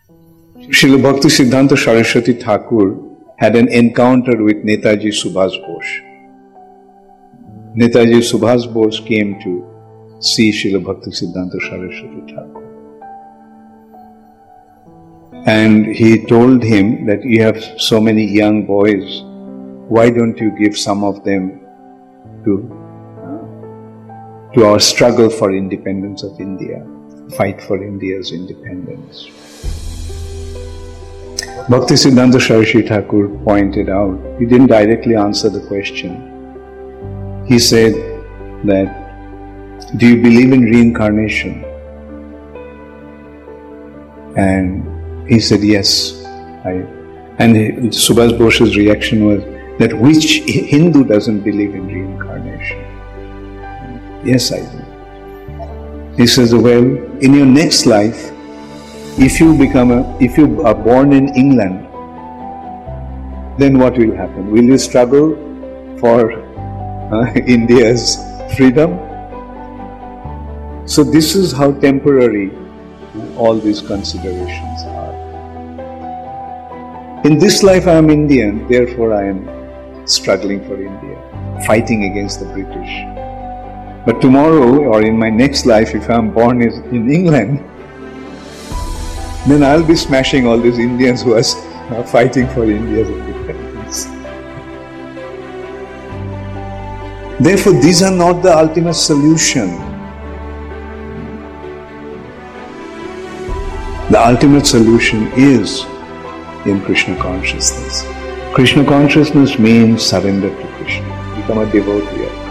Srila Bhaktisiddhanta Saraswati Thakur had an encounter with Netaji Subhas Bose. Netaji Subhas Bose came to see Srila Bhaktisiddhanta Saraswati Thakur. And he told him that you have so many young boys, why don't you give some of them to our struggle for independence of India, fight for India's independence. Bhaktisiddhanta Saraswati Thakur pointed out, he didn't directly answer the question. He said that, do you believe in reincarnation? And he said, yes. And Subhas Bose's reaction was that which Hindu doesn't believe in reincarnation? Yes, I do. He says, well, in your next life, if you are born in England, then what will happen? Will you struggle for India's freedom? So this is how temporary all these considerations are. In this life I am Indian, therefore I am struggling for India, fighting against the British. But tomorrow or in my next life, if I am born in England, then I'll be smashing all these Indians who are fighting for India's independence. Therefore, these are not the ultimate solution. The ultimate solution is in Krishna consciousness. Krishna consciousness means surrender to Krishna, become a devotee of